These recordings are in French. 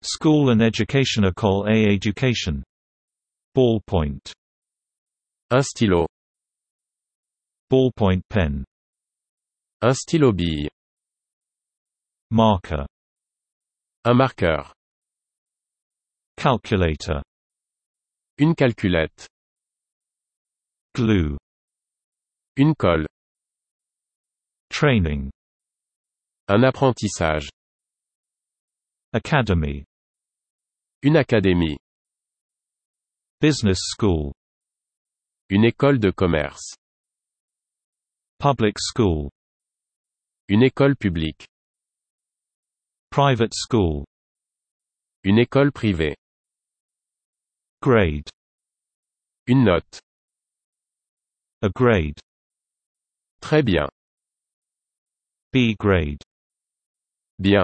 School and education. École et éducation. Ballpoint. Un stylo. Ballpoint pen. Un stylo bille. Marker. Un marqueur. Calculator. Une calculette. Glue. Une colle. Training. Un apprentissage. Academy. Une académie. Business school. Une école de commerce. Public school. Une école publique. Private school. Une école privée. Grade. Une note. A grade. Très bien. B grade. Bien.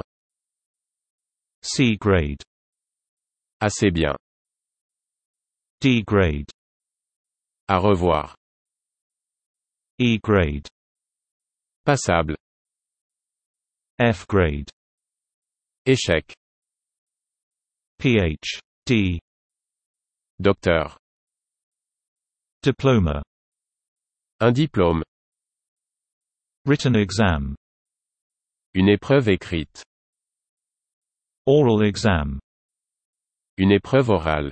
C grade. Assez bien. D grade. À revoir. E grade. Passable. F grade. Échec. Ph.D. Docteur. Diploma. Un diplôme. Written exam. Une épreuve écrite. Oral exam. Une épreuve orale.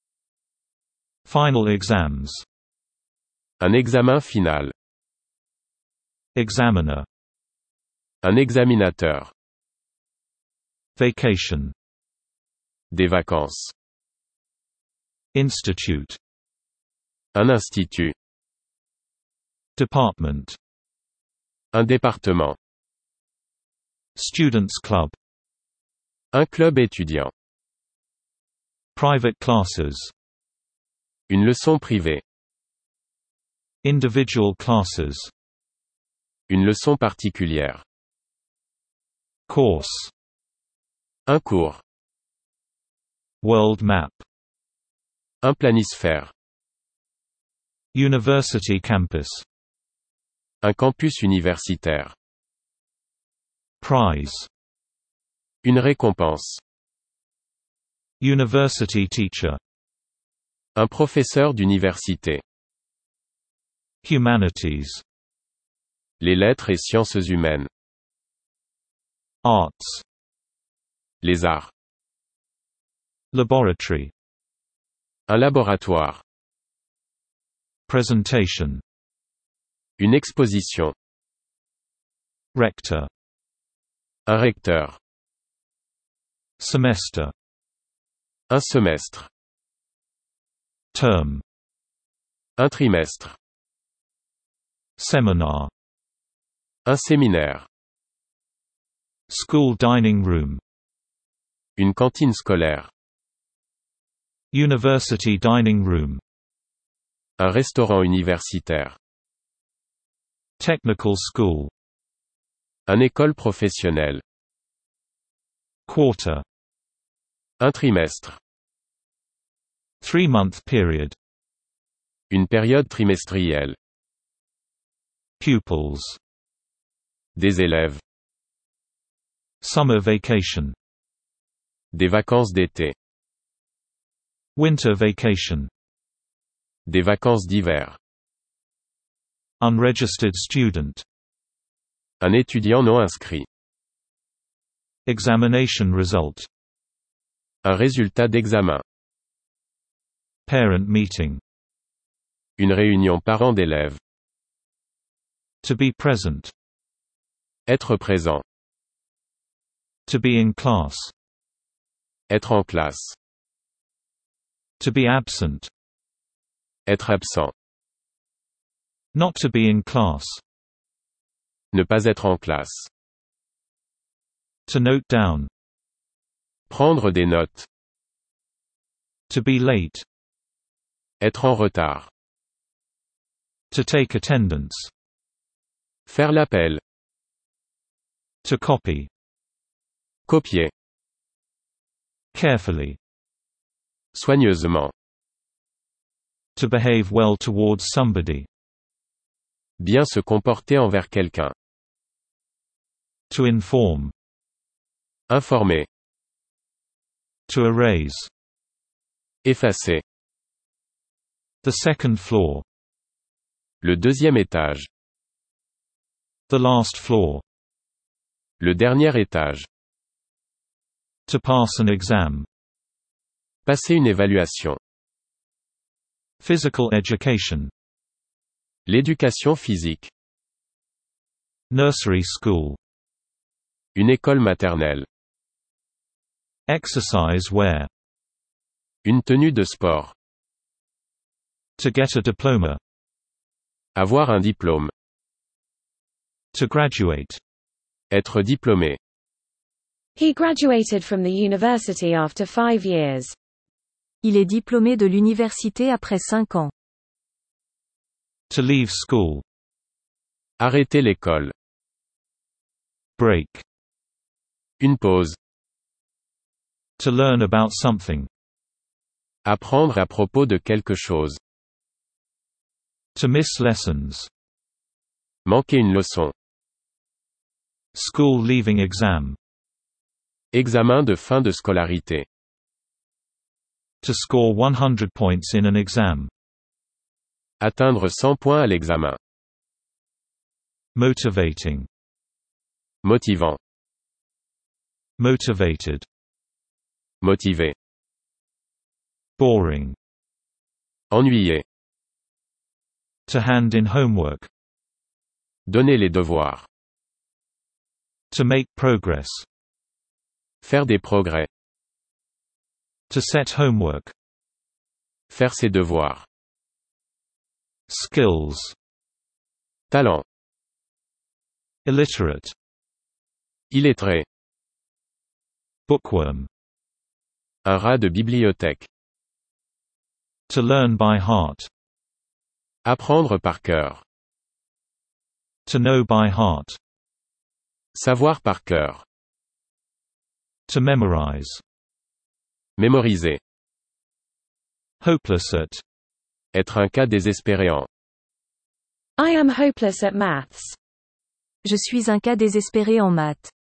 Final exams. Un examen final. Examiner. Un examinateur. Vacation. Des vacances. Institute. Un institut. Department. Un département. Students club. Un club étudiant. Private classes. Une leçon privée. Individual classes. Une leçon particulière. Course. Un cours. World map. Un planisphère. University campus. Un campus universitaire. Prize. Une récompense. University teacher. Un professeur d'université. Humanities. Les lettres et sciences humaines. Arts. Les arts. Laboratory. Un laboratoire. Presentation. Une exposition. Rector. Un recteur. Semester. Un semestre. Term. Un trimestre. Seminar. Un séminaire. School dining room. Une cantine scolaire. University dining room. Un restaurant universitaire. Technical school. Un école professionnelle. Quarter. Un trimestre. 3-month period. Une période trimestrielle. Pupils. Des élèves. Summer vacation. Des vacances d'été. Winter vacation. Des vacances d'hiver. Unregistered student. Un étudiant non inscrit. Examination result. Un résultat d'examen. Parent meeting. Une réunion parents d'élèves. To be present. Être présent. To be in class. Être en classe. To be absent. Être absent. Not to be in class. Ne pas être en classe. To note down. Prendre des notes. To be late. Être en retard. To take attendance. Faire l'appel. To copy. Copier. Carefully. Soigneusement. To behave well towards somebody. Bien se comporter envers quelqu'un. To inform. Informer. To erase. Effacer. The second floor. Le deuxième étage. The last floor. Le dernier étage. To pass an exam. Passer une évaluation. Physical education. L'éducation physique. Nursery school. Une école maternelle. Exercise wear. Une tenue de sport. To get a diploma. Avoir un diplôme. To graduate. Être diplômé. He graduated from the university after 5 years. Il est diplômé de l'université après 5 ans. To leave school. Arrêter l'école. Break. Une pause. To learn about something. Apprendre à propos de quelque chose. To miss lessons. Manquer une leçon. School leaving exam. Examen de fin de scolarité. To score 100 points in an exam. Atteindre 100 points à l'examen. Motivating. Motivant. Motivated. Motivé. Boring. Ennuyé. To hand in homework. Donner les devoirs. To make progress. Faire des progrès. To set homework. Faire ses devoirs. Skills. Talent. Illiterate. Illettré. Bookworm. Un rat de bibliothèque. To learn by heart. Apprendre par cœur. To know by heart. Savoir par cœur. To memorize. Mémoriser. Hopeless at. Être un cas désespéré en. I am hopeless at maths. Je suis un cas désespéré en maths.